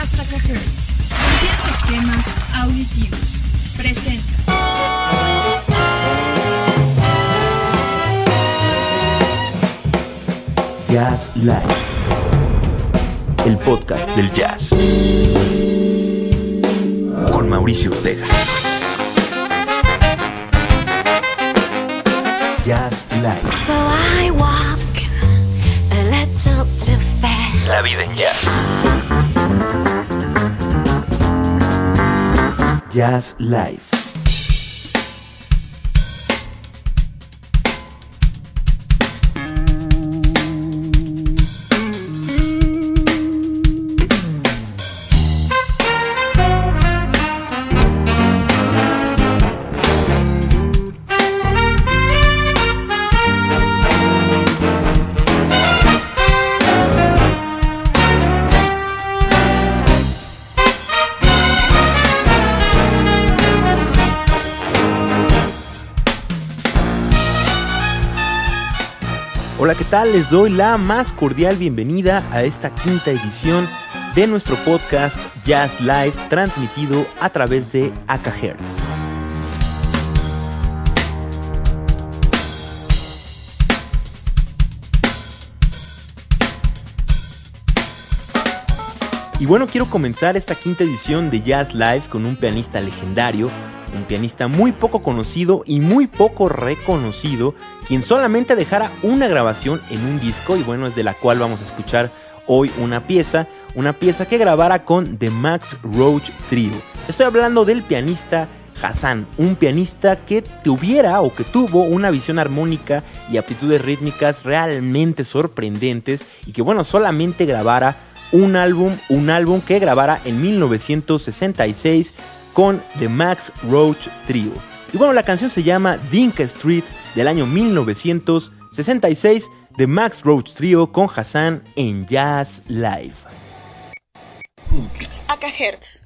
Podcast Acahertz, rompiendo esquemas auditivos. Presenta. Jazz Live, el podcast del jazz, con Mauricio Ortega. Jazz Live. So I walk a little too fast. La vida en jazz. Jazz Live. Hola, ¿qué tal? Les doy la más cordial bienvenida a esta quinta edición de nuestro podcast Jazz Live, transmitido a través de Acahertz. Y bueno, quiero comenzar esta quinta edición de Jazz Live con un pianista legendario, un pianista muy poco conocido y muy poco reconocido, quien solamente dejara una grabación en un disco, y bueno, es de la cual vamos a escuchar hoy una pieza que grabara con The Max Roach Trio. Estoy hablando del pianista Hassan, un pianista que tuvo una visión armónica y aptitudes rítmicas realmente sorprendentes, y que bueno, solamente grabara un álbum que grabara en 1966 con The Max Roach Trio. Y bueno, la canción se llama Dink Street, del año 1966, The Max Roach Trio con Hassan en Jazz Live. Acahertz.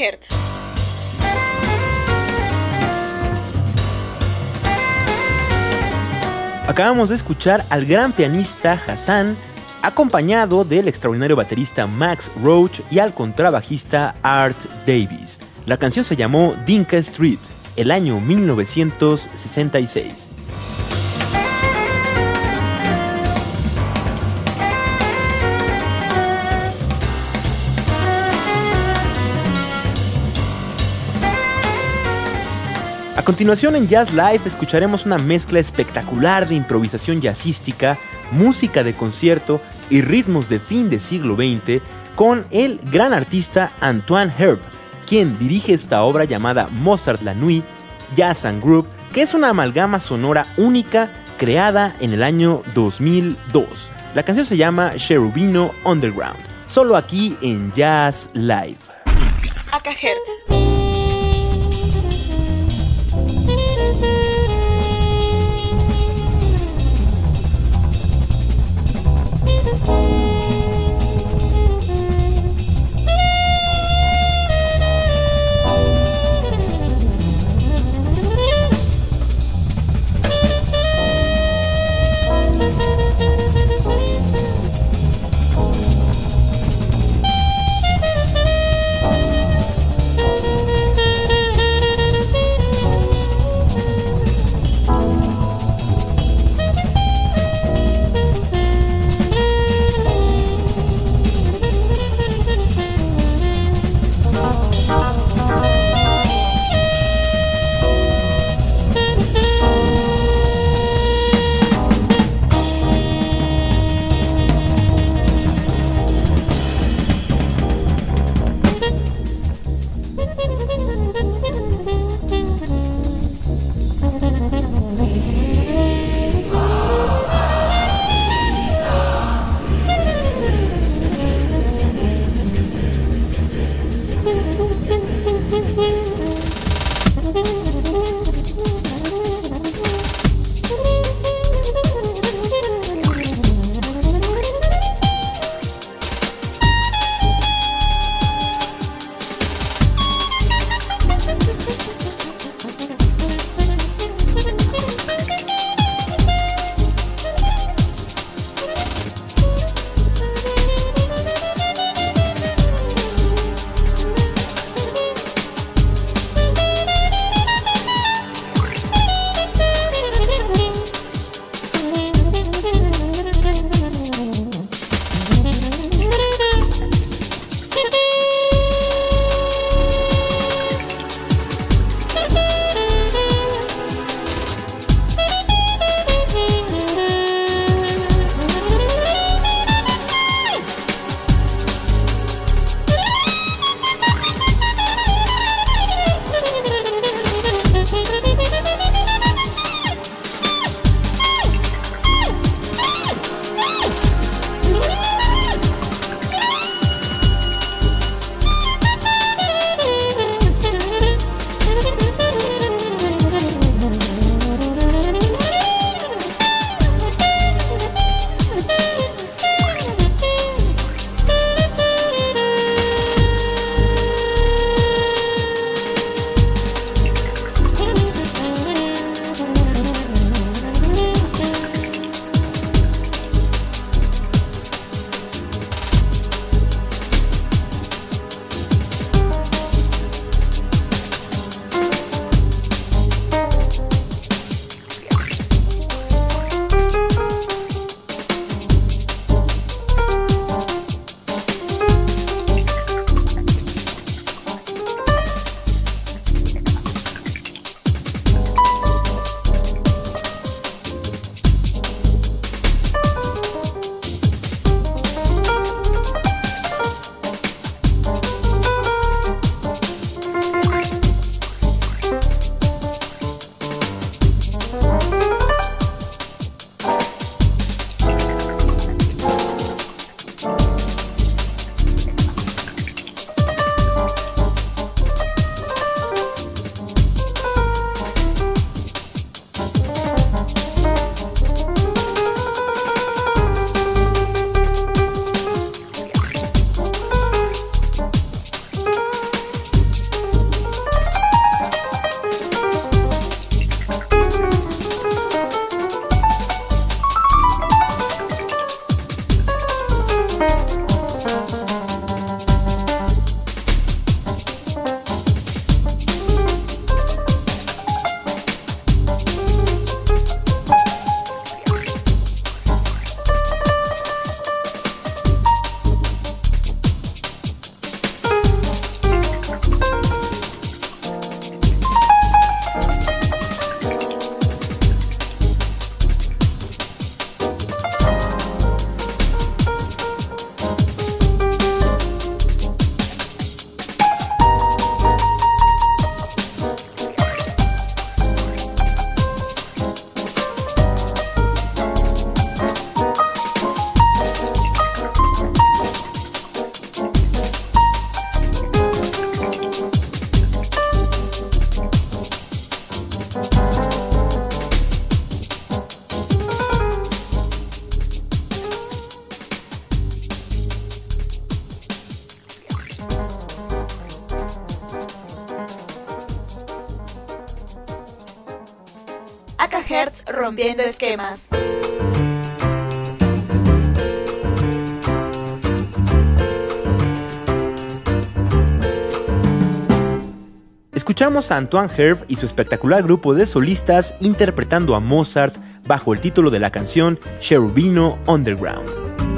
Hertz. Acabamos de escuchar al gran pianista Hassan, acompañado del extraordinario baterista Max Roach y al contrabajista Art Davis. La canción se llamó Dinka Street, el año 1966. A continuación en Jazz Live escucharemos una mezcla espectacular de improvisación jazzística, música de concierto y ritmos de fin de siglo XX con el gran artista Antoine Herve, quien dirige esta obra llamada Mozart La Nuit, Jazz and Group, que es una amalgama sonora única creada en el año 2002. La canción se llama Cherubino Underground, solo aquí en Jazz Live. Aka Hertz. Hertz rompiendo esquemas. Escuchamos a Antoine Herve y su espectacular grupo de solistas interpretando a Mozart bajo el título de la canción Cherubino Underground.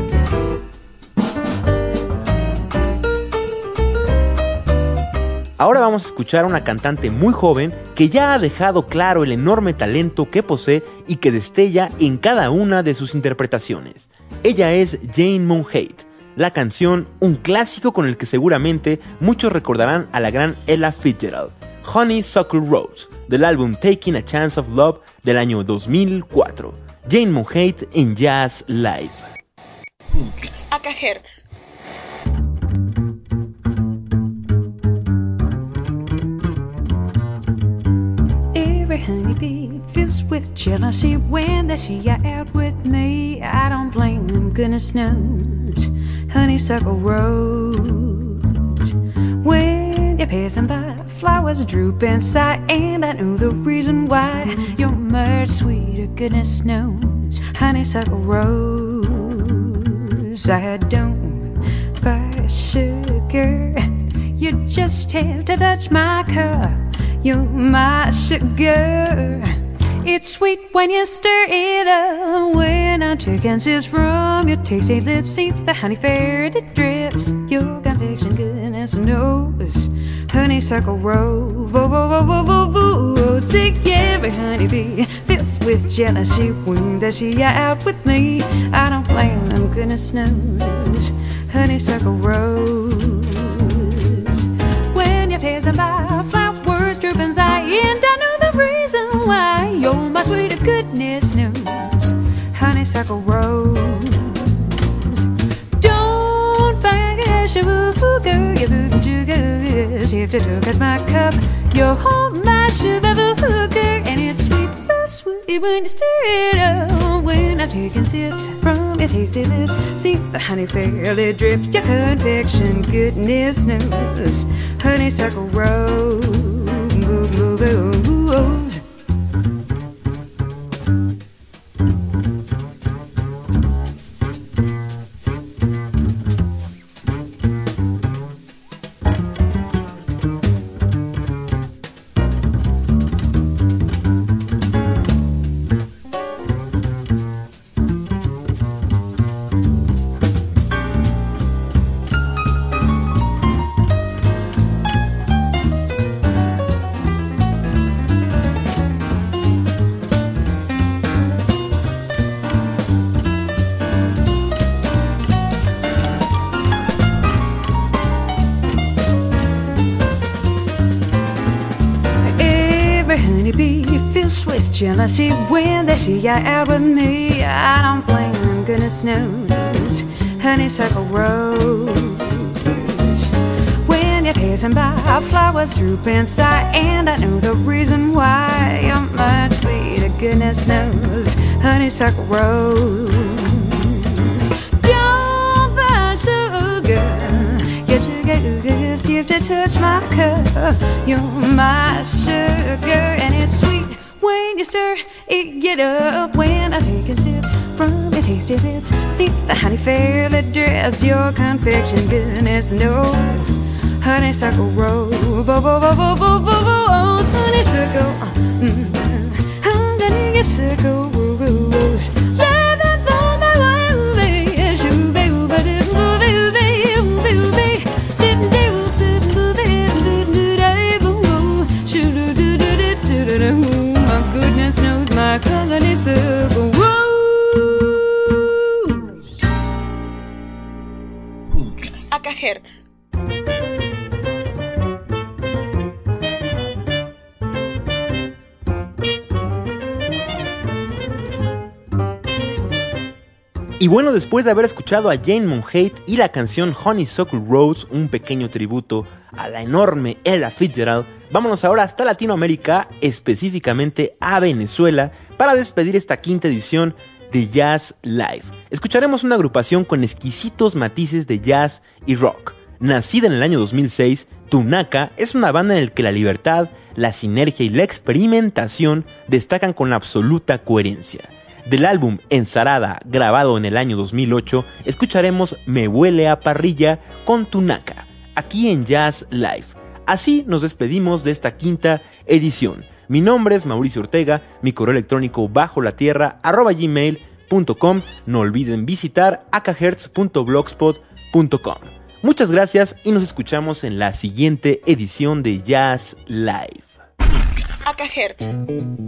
Ahora vamos a escuchar a una cantante muy joven que ya ha dejado claro el enorme talento que posee y que destella en cada una de sus interpretaciones. Ella es Jane Monheit. La canción, un clásico con el que seguramente muchos recordarán a la gran Ella Fitzgerald, Honeysuckle Rose, del álbum Taking a Chance of Love del año 2004. Jane Monheit en Jazz Live. AKHertz. Every honeybee fills with jealousy when they see you out with me. I don't blame them, goodness knows. Honeysuckle rose. When you're passing by, flowers droop and sigh, and I know the reason why. You're much sweeter, goodness knows. Honeysuckle rose. I don't buy sugar. You just have to touch my cup. You're my sugar. It's sweet when you stir it up. When I'm taking sips from your tasty lips, seeps the honey fair, it drips. Your conviction, goodness knows. Honeysuckle rose. Sick every honeybee fills with jealousy when they see you out with me. I don't blame them, goodness knows. Honeysuckle rose. When you're passing by, flowers droop and sigh, and I know the reason why. You're my sweeter, goodness knows. Honeysuckle rose. Don't buy a sugar, you wouldn't juggle. If to touch my cup, you're my sugar, and it's sweet, so sweet when you stir it up. When I'm taking sips from your tasty lips, seeps the honey fairly drips. Your conviction, goodness knows. Honeysuckle rose. With jealousy when they see you out with me. I don't blame them, goodness knows. Honeysuckle rose. When you're passing by, flowers droop and sigh, and I know the reason why. You're much sweeter, goodness knows. Honeysuckle rose. Don't buy sugar. Your sugar is you to touch my cup. You're my sugar, and it's sweet when you stir it, get up. When I'm taking sips from your tasty lips, seeps the honey fairly drips. Your confection, goodness knows. Honeysuckle rose. Honeysuckle, honeysuckle rose. Living for my way, shoo baby, goodness knows my honeysuckle rose. AKHertz. Y bueno, después de haber escuchado a Jane Monheit y la canción Honeysuckle Rose, un pequeño tributo a la enorme Ella Fitzgerald, vámonos ahora hasta Latinoamérica, específicamente a Venezuela, para despedir esta quinta edición de Jazz Live. Escucharemos una agrupación con exquisitos matices de jazz y rock. Nacida en el año 2006, Tunaka es una banda en la que la libertad, la sinergia y la experimentación destacan con absoluta coherencia. Del álbum Ensarada, grabado en el año 2008, escucharemos Me Huele a Parrilla con Tunaka, aquí en Jazz Live. Así nos despedimos de esta quinta edición. Mi nombre es Mauricio Ortega, mi correo electrónico bajolatierra@gmail.com. No olviden visitar akahertz.blogspot.com. Muchas gracias y nos escuchamos en la siguiente edición de Jazz Live. Akahertz.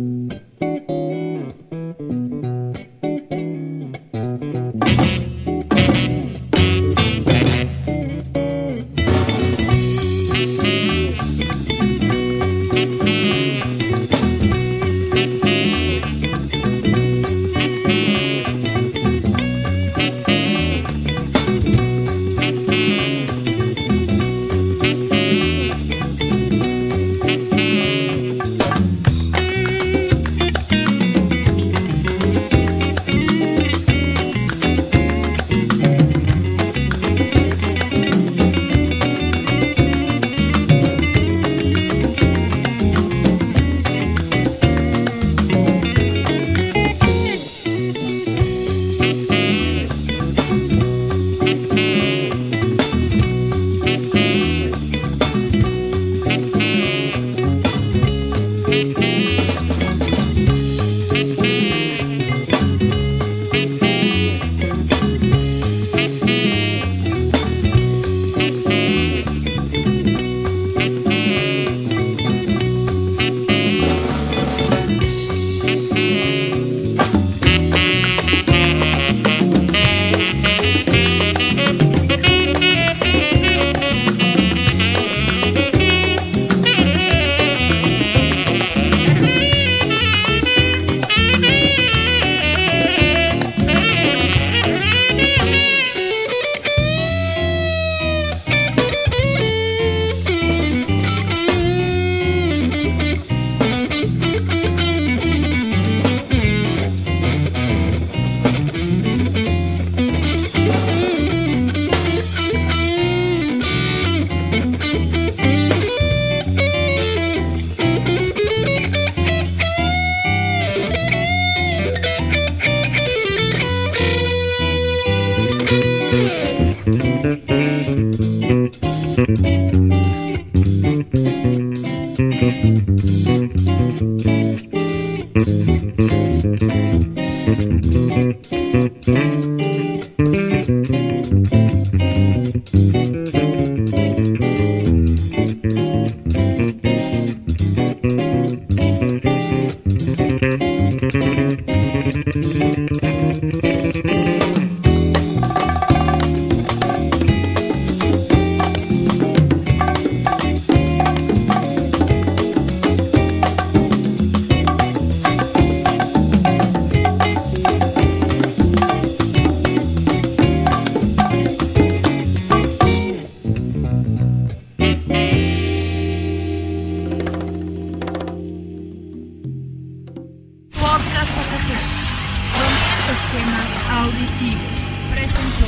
Esquemas auditivos. Presentó.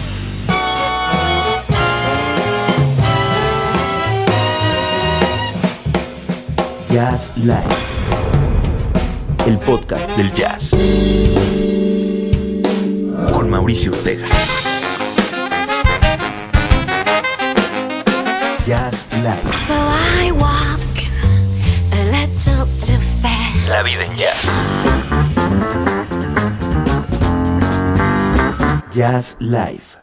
Jazz Live, el podcast del jazz, con Mauricio Ortega. Jazz Live. So I walk a little too fast. La vida en jazz. Jazz Live.